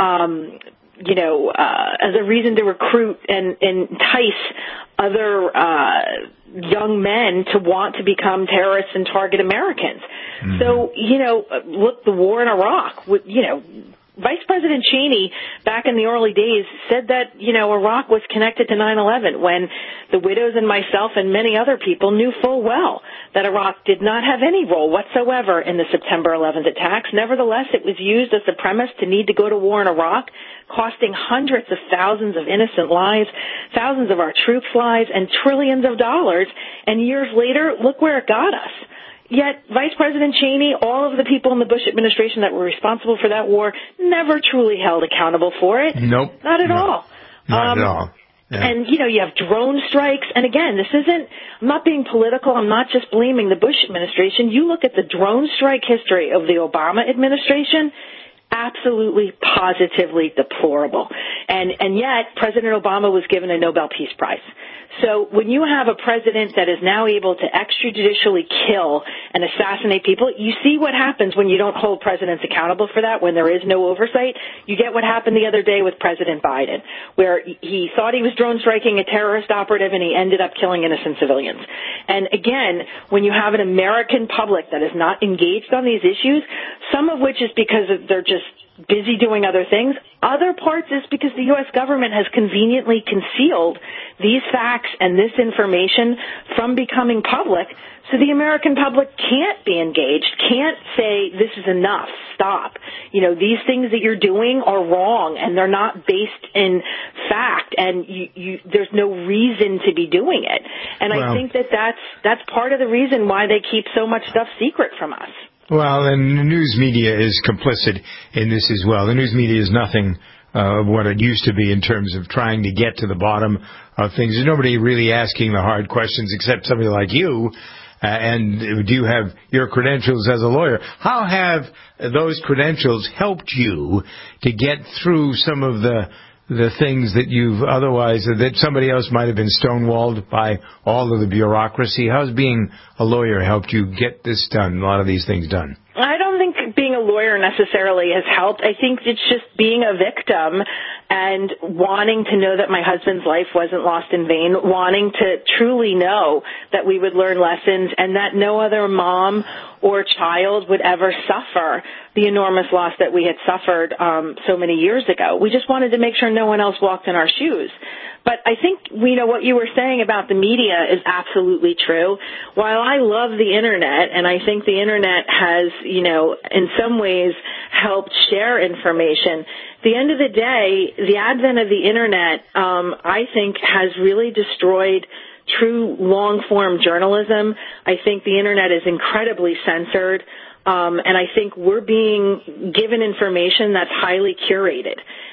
um, you know, uh, as a reason to recruit and, and entice other uh, young men to want to become terrorists and target Americans. Mm-hmm. So, you know, look, the war in Iraq, you know, Vice President Cheney, back in the early days, said that, you know, Iraq was connected to nine eleven when the widows and myself and many other people knew full well that Iraq did not have any role whatsoever in the September eleventh attacks. Nevertheless, it was used as the premise to need to go to war in Iraq, costing hundreds of thousands of innocent lives, thousands of our troops' lives, and trillions of dollars. And years later, look where it got us. Yet Vice President Cheney, all of the people in the Bush administration that were responsible for that war, never truly held accountable for it. Nope. Not at no. all. Not um, at all. Yeah. And, you know, you have drone strikes. And again, this isn't, I'm not being political. I'm not just blaming the Bush administration. You look at the drone strike history of the Obama administration, absolutely, positively deplorable. And, and yet, President Obama was given a Nobel Peace Prize. So when you have a president that is now able to extrajudicially kill and assassinate people, you see what happens when you don't hold presidents accountable for that, when there is no oversight. You get what happened the other day with President Biden, where he thought he was drone striking a terrorist operative and he ended up killing innocent civilians. And again, when you have an American public that is not engaged on these issues, some of which is because they're just busy doing other things. Other parts is because the U S government has conveniently concealed these facts and this information from becoming public, so the American public can't be engaged, can't say, this is enough, stop. You know, these things that you're doing are wrong, and they're not based in fact, and you, you, there's no reason to be doing it. And well, I think that that's, that's part of the reason why they keep so much stuff secret from us. Well, and the news media is complicit in this as well. The news media is nothing uh, of what it used to be in terms of trying to get to the bottom of things. There's nobody really asking the hard questions except somebody like you. Uh, and do you have your credentials as a lawyer? How have those credentials helped you to get through some of the the things that you've otherwise, that somebody else might have been stonewalled by all of the bureaucracy? How's being a lawyer helped you get this done, a lot of these things done? I don't think being a lawyer necessarily has helped. I think it's just being a victim and wanting to know that my husband's life wasn't lost in vain, wanting to truly know that we would learn lessons and that no other mom or child would ever suffer the enormous loss that we had suffered um, so many years ago. We just wanted to make sure no one else walked in our shoes. But I think, you know, what you were saying about the media is absolutely true. While I love the Internet, and I think the Internet has, you know, in some ways helped share information, at the end of the day, the advent of the Internet, um, I think, has really destroyed true long-form journalism. I think the Internet is incredibly censored. Um, and I think we're being given information that's highly curated.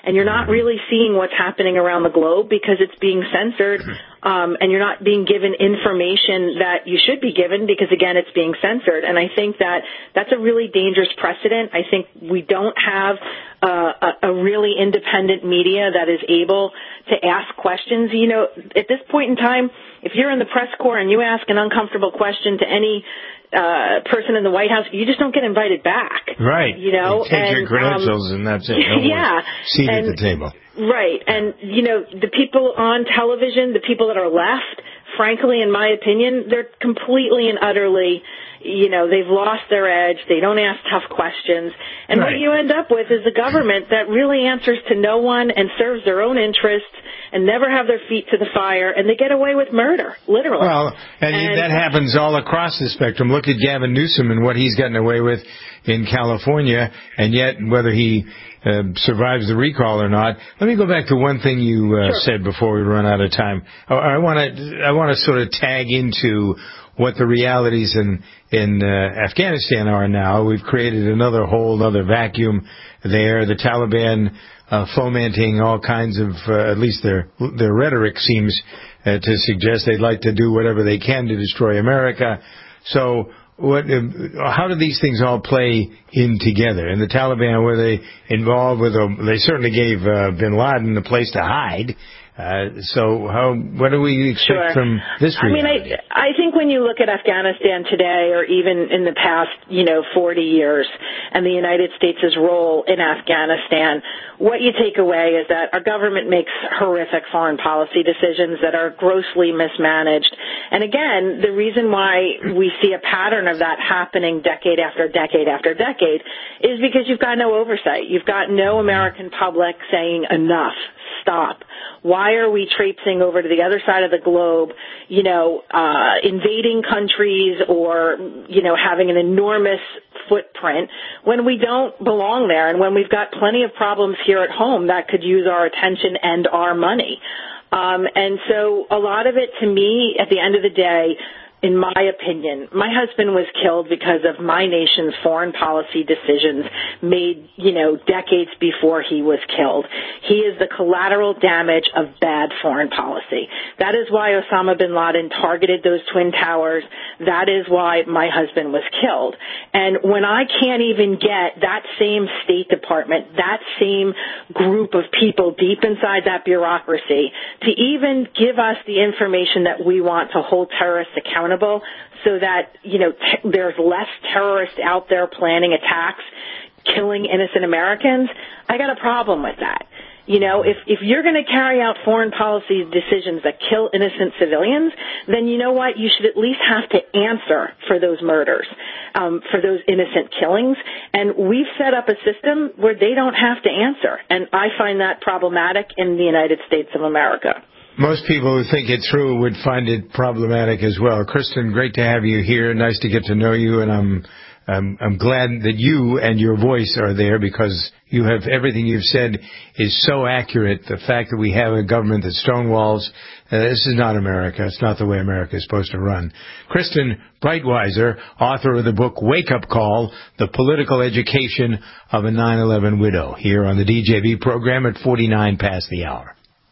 and you're not really seeing what's happening around the globe because it's being censored, um, and you're not being given information that you should be given because, again, it's being censored. And I think that that's a really dangerous precedent. I think we don't have uh, a, a really independent media that is able to ask questions. You know, at this point in time, if you're in the press corps and you ask an uncomfortable question to any uh, person in the White House, you just don't get invited back. Right. You know, you take and, your credentials um, and that's it. No yeah. Seat and, at the table. Right. And, you know, the people on television, the people that are left, frankly, in my opinion, they're completely and utterly, you know, they've lost their edge. They don't ask tough questions. And right. what you end up with is a government that really answers to no one and serves their own interests and never have their feet to the fire, and they get away with murder, literally. Well, and, and that happens all across the spectrum. Look at Gavin Newsom and what he's gotten away with in California, and yet whether he uh, survives the recall or not. Let me go back to one thing you uh, sure. said before we run out of time. I want to I want to sort of tag into what the realities in in uh, Afghanistan are now. We've created another whole other vacuum there. The Taliban uh, fomenting all kinds of, uh, at least their their rhetoric seems uh, to suggest they'd like to do whatever they can to destroy America. So what? Uh, how do these things all play in together? And the Taliban, were they involved with? A, they certainly gave uh, Bin Laden a place to hide. Uh, so how, what do we expect sure. from this reality? I mean, I, I think when you look at Afghanistan today, or even in the past, you know, forty years, and the United States' role in Afghanistan, what you take away is that our government makes horrific foreign policy decisions that are grossly mismanaged. And again, the reason why we see a pattern of that happening decade after decade after decade is because you've got no oversight. You've got no American public saying enough. Stop. Why are we traipsing over to the other side of the globe, you know, uh, invading countries or, you know, having an enormous footprint when we don't belong there and when we've got plenty of problems here at home that could use our attention and our money? Um, and so a lot of it, to me, at the end of the day, in my opinion, my husband was killed because of my nation's foreign policy decisions made, you know, decades before he was killed. He is the collateral damage of bad foreign policy. That is why Osama bin Laden targeted those Twin Towers. That is why my husband was killed. And when I can't even get that same State Department, that same group of people deep inside that bureaucracy to even give us the information that we want to hold terrorists accountable, so that, you know, t- there's less terrorists out there planning attacks, killing innocent Americans, I got a problem with that. You know, if, if you're going to carry out foreign policy decisions that kill innocent civilians, then you know what? You should at least have to answer for those murders, um, for those innocent killings. And we've set up a system where they don't have to answer. And I find that problematic in the United States of America. Most people who think it through would find it problematic as well. Kristen, great to have you here. Nice to get to know you, and I'm I'm, I'm glad that you and your voice are there because you have everything you've said is so accurate. The fact that we have a government that stonewalls, uh, this is not America. It's not the way America is supposed to run. Kristen Breitweiser, author of the book Wake Up Call, The Political Education of a nine eleven Widow, here on the D J B program at forty-nine past the hour.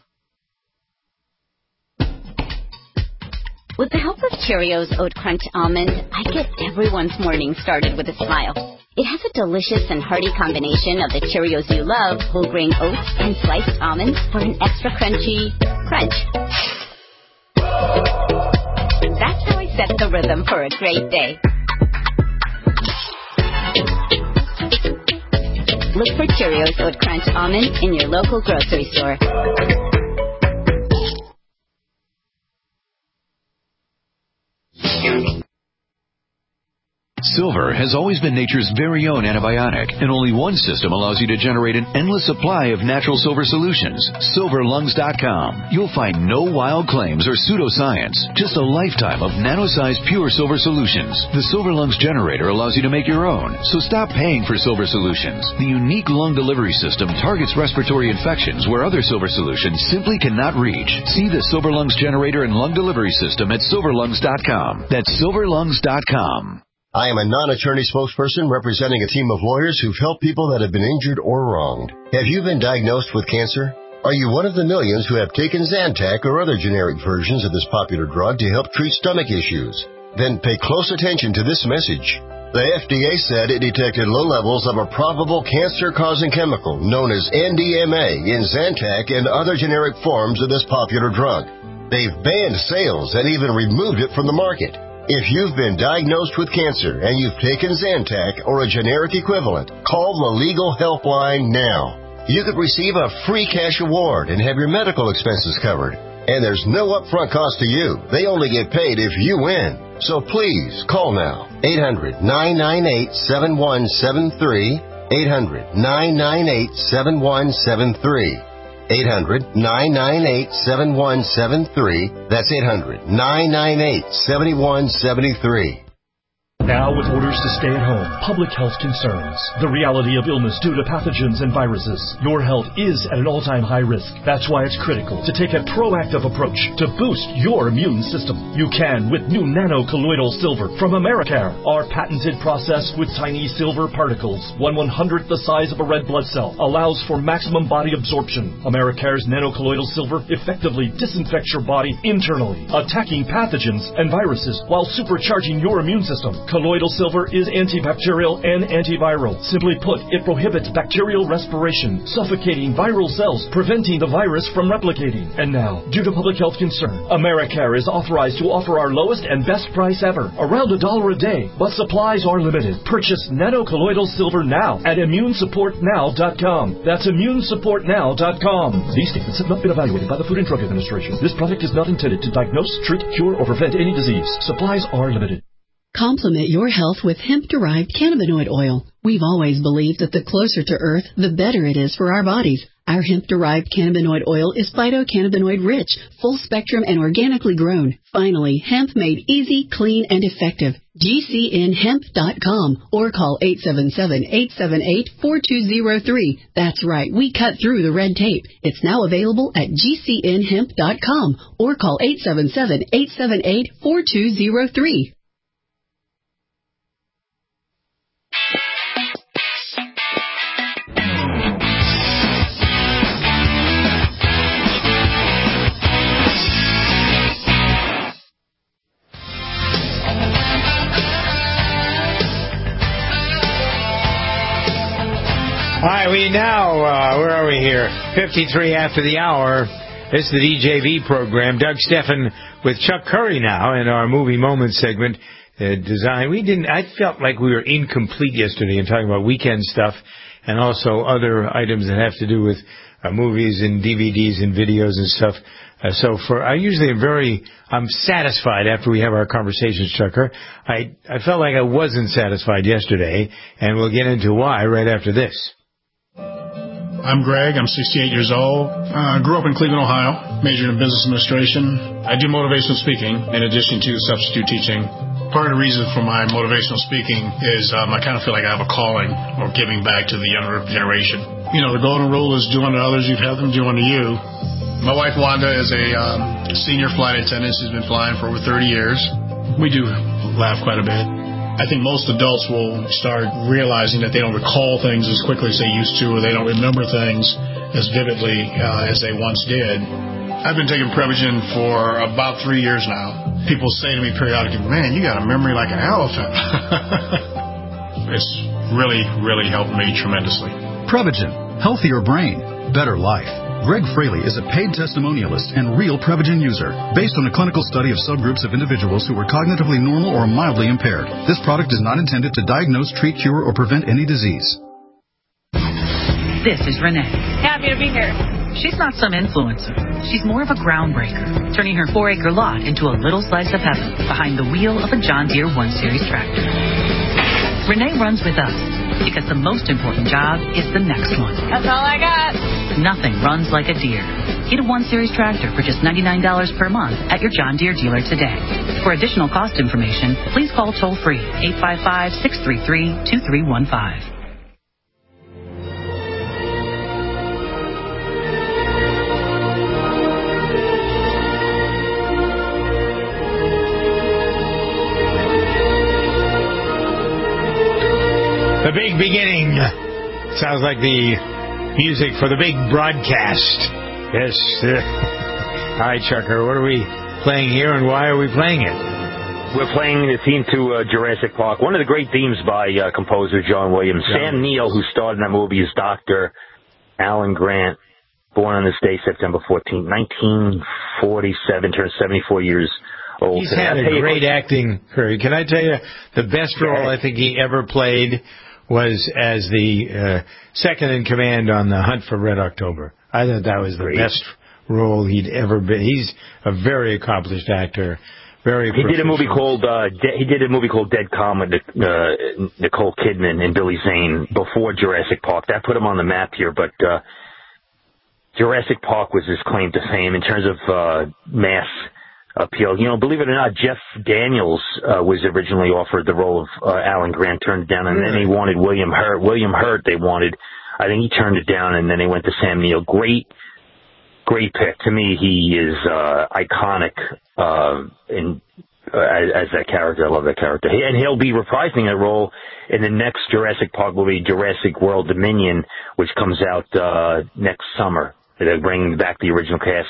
With the help of Cheerios Oat Crunch Almond, I get everyone's morning started with a smile. It has a delicious and hearty combination of the Cheerios you love, whole grain oats, and sliced almonds for an extra crunchy crunch. That's how I set the rhythm for a great day. Look for Cheerios Oat Crunch Almond in your local grocery store. Silver has always been nature's very own antibiotic, and only one system allows you to generate an endless supply of natural silver solutions. silver lungs dot com. You'll find no wild claims or pseudoscience, just a lifetime of nano-sized pure silver solutions. The Silver Lungs generator allows you to make your own, so stop paying for silver solutions. The unique lung delivery system targets respiratory infections where other silver solutions simply cannot reach. See the Silver Lungs generator and lung delivery system at silver lungs dot com. That's silver lungs dot com. I am a non-attorney spokesperson representing a team of lawyers who've helped people that have been injured or wronged. Have you been diagnosed with cancer? Are you one of the millions who have taken Zantac or other generic versions of this popular drug to help treat stomach issues? Then pay close attention to this message. The F D A said it detected low levels of a probable cancer-causing chemical known as N D M A in Zantac and other generic forms of this popular drug. They've banned sales and even removed it from the market. If you've been diagnosed with cancer and you've taken Zantac or a generic equivalent, call the Legal Helpline now. You could receive a free cash award and have your medical expenses covered. And there's no upfront cost to you. They only get paid if you win. So please, call now. eight hundred, nine nine eight, seven one seven three. eight hundred, nine nine eight, seven one seven three. eight hundred, nine nine eight, seven one seven three. That's eight hundred, nine nine eight, seven one seven three. Now with orders to stay at home, public health concerns, the reality of illness due to pathogens and viruses, your health is at an all-time high risk. That's why it's critical to take a proactive approach to boost your immune system. You can with new nano-colloidal silver from Americare. Our patented process with tiny silver particles, one one-hundredth the size of a red blood cell, allows for maximum body absorption. Americare's nano-colloidal silver effectively disinfects your body internally, attacking pathogens and viruses while supercharging your immune system. Colloidal silver is antibacterial and antiviral. Simply put, it prohibits bacterial respiration, suffocating viral cells, preventing the virus from replicating. And now, due to public health concern, Americare is authorized to offer our lowest and best price ever, around a dollar a day. But supplies are limited. Purchase nano-colloidal silver now at immune support now dot com. That's immune support now dot com. These statements have not been evaluated by the Food and Drug Administration. This product is not intended to diagnose, treat, cure, or prevent any disease. Supplies are limited. Complement your health with hemp-derived cannabinoid oil. We've always believed that the closer to Earth, the better it is for our bodies. Our hemp-derived cannabinoid oil is phytocannabinoid-rich, full-spectrum, and organically grown. Finally, hemp made easy, clean, and effective. G C N hemp dot com or call eight seven seven, eight seven eight, four two zero three. That's right, we cut through the red tape. It's now available at G C N hemp dot com or call eight seven seven, eight seven eight, four two zero three. All right, we now, uh, where are we here? fifty-three after the hour. This is the D J V program. Doug Steffen with Chuck Curry now in our Movie Moments segment. Uh, design. We didn't, I felt like we were incomplete yesterday in talking about weekend stuff and also other items that have to do with uh, movies and D V Ds and videos and stuff. Uh, so for, I usually am very, I'm satisfied after we have our conversations, Chucker. I, I felt like I wasn't satisfied yesterday, and we'll get into why right after this. I'm Greg. I'm sixty-eight years old. I uh, grew up in Cleveland, Ohio, majored in business administration. I do motivational speaking in addition to substitute teaching. Part of the reason for my motivational speaking is um, I kind of feel like I have a calling or giving back to the younger generation. You know, the golden rule is do unto others, you'd have them do unto you. My wife, Wanda, is a um, senior flight attendant. She's been flying for over thirty years. We do laugh quite a bit. I think most adults will start realizing that they don't recall things as quickly as they used to, or they don't remember things as vividly uh, as they once did. I've been taking Prevagen for about three years now. People say to me periodically, man, you got a memory like an elephant. It's really, really helped me tremendously. Prevagen, healthier brain, better life. Greg Fraley is a paid testimonialist and real Prevagen user based on a clinical study of subgroups of individuals who were cognitively normal or mildly impaired. This product is not intended to diagnose, treat, cure, or prevent any disease. This is Renee. Happy to be here. She's not some influencer. She's more of a groundbreaker, turning her four-acre lot into a little slice of heaven behind the wheel of a John Deere one series tractor. Renee runs with us because the most important job is the next one. That's all I got. Nothing runs like a Deere. Get a one series tractor for just ninety-nine dollars per month at your John Deere dealer today. For additional cost information, please call toll-free eight five five, six three three, two three one five. big beginning. Sounds like the music for the big broadcast. Yes. All right, Chucker, what are we playing here, and why are we playing it? We're playing the theme to uh, Jurassic Park. One of the great themes by uh, composer John Williams. Yeah. Sam Neill, who starred in that movie, is Doctor Alan Grant, born on this day, September fourteenth, nineteen forty-seven, turned seventy-four years old. He's had a great acting career. Can I tell you, the best role I think he ever played was as the uh, second in command on The Hunt for Red October. I thought that was the great. best role he'd ever been. He's a very accomplished actor. Very. He did a movie called uh, De- he did a movie called Dead Calm with uh, Nicole Kidman and Billy Zane before Jurassic Park. That put him on the map here, but uh, Jurassic Park was his claim to fame in terms of uh, mass appeal. You know, believe it or not, Jeff Daniels uh, was originally offered the role of uh, Alan Grant, turned it down, and really? then they wanted William Hurt. William Hurt they wanted. I think he turned it down, and then they went to Sam Neill. Great. Great pick. To me, he is uh, iconic uh, in, uh, as, as that character. I love that character. He, and he'll be reprising that role in the next Jurassic Park movie, Jurassic World Dominion, which comes out uh, next summer. They're bringing back the original cast.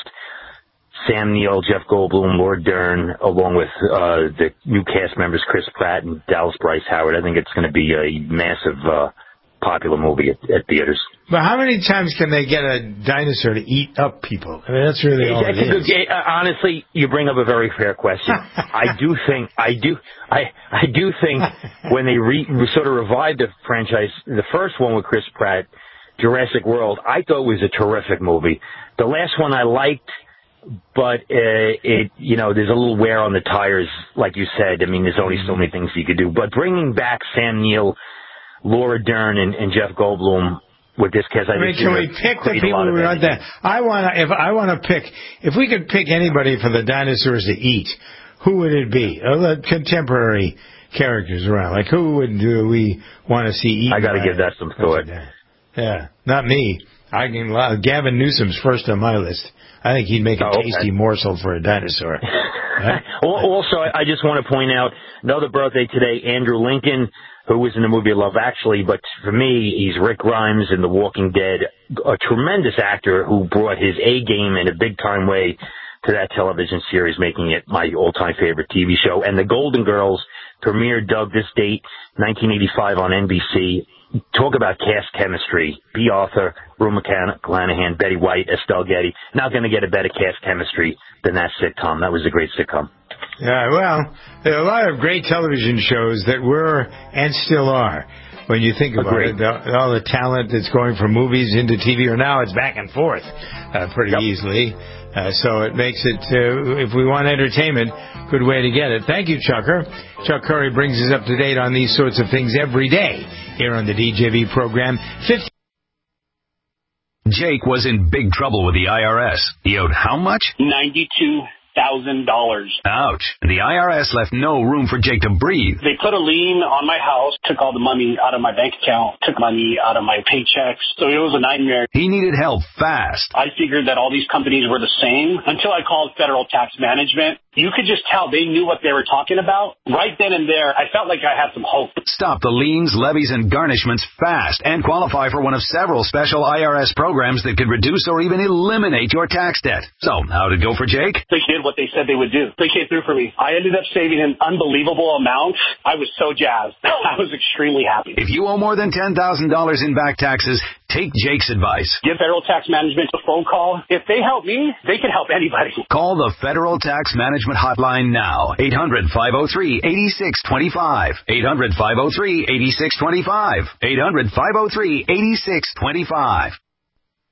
Sam Neill, Jeff Goldblum, Laura Dern, along with uh, the new cast members, Chris Pratt and Dallas Bryce Howard. I think it's going to be a massive, uh, popular movie at, at theaters. But how many times can they get a dinosaur to eat up people? I mean, that's really all it's it a is. Good, uh, honestly, you bring up a very fair question. I do think, I do, I, I do think when they re, sort of revived the franchise, the first one with Chris Pratt, Jurassic World, I thought was a terrific movie. The last one I liked, but uh, it, you know, there's a little wear on the tires, like you said. I mean, there's only so many things you could do. But bringing back Sam Neill, Laura Dern, and, and Jeff Goldblum with this cast, I, I mean, can we pick the people who want that? I want to. If I want to pick, if we could pick anybody for the dinosaurs to eat, who would it be? Uh, the contemporary characters around, like who would do we want to see eat? I got to give that some thought. Yeah, not me. I can. Uh, Gavin Newsom's first on my list. I think he'd make a oh, tasty okay. morsel for a dinosaur. Right? Also, I just want to point out another birthday today, Andrew Lincoln, who was in the movie Love Actually, but for me, he's Rick Grimes in The Walking Dead, a tremendous actor who brought his A game in a big-time way to that television series, making it my all-time favorite T V show. And The Golden Girls premiered, Doug, this date, nineteen eighty-five on N B C. Talk about cast chemistry. B. Arthur, Rue McClanahan, Betty White, Estelle Getty. Not going to get a better cast chemistry than that sitcom. That was a great sitcom. Yeah, well, there are a lot of great television shows that were and still are. When you think about Agreed. it, the, all the talent that's going from movies into T V, or now it's back and forth uh, pretty yep. easily. Uh, so it makes it, uh, if we want entertainment, good way to get it. Thank you, Chucker. Chuck Curry brings us up to date on these sorts of things every day here on the D J V program. fifty Jake was in big trouble with the I R S. He owed how much? ninety-two thousand dollars. Ouch. The I R S left no room for Jake to breathe. They put a lien on my house, took all the money out of my bank account, took money out of my paychecks. So it was a nightmare. He needed help fast. I figured that all these companies were the same until I called Federal Tax Management. You could just tell they knew what they were talking about. Right then and there, I felt like I had some hope. Stop the liens, levies, and garnishments fast and qualify for one of several special I R S programs that could reduce or even eliminate your tax debt. So, how'd it go for Jake? They did what they said they would do. They came through for me. I ended up saving an unbelievable amount. I was so jazzed. I was extremely happy. If you owe more than ten thousand dollars in back taxes, take Jake's advice. Give Federal Tax Management a phone call. If they help me, they can help anybody. Call the Federal Tax Management hotline now. eight hundred, five oh three, eight six two five. eight hundred, five oh three, eight six two five. eight hundred, five oh three, eight six two five.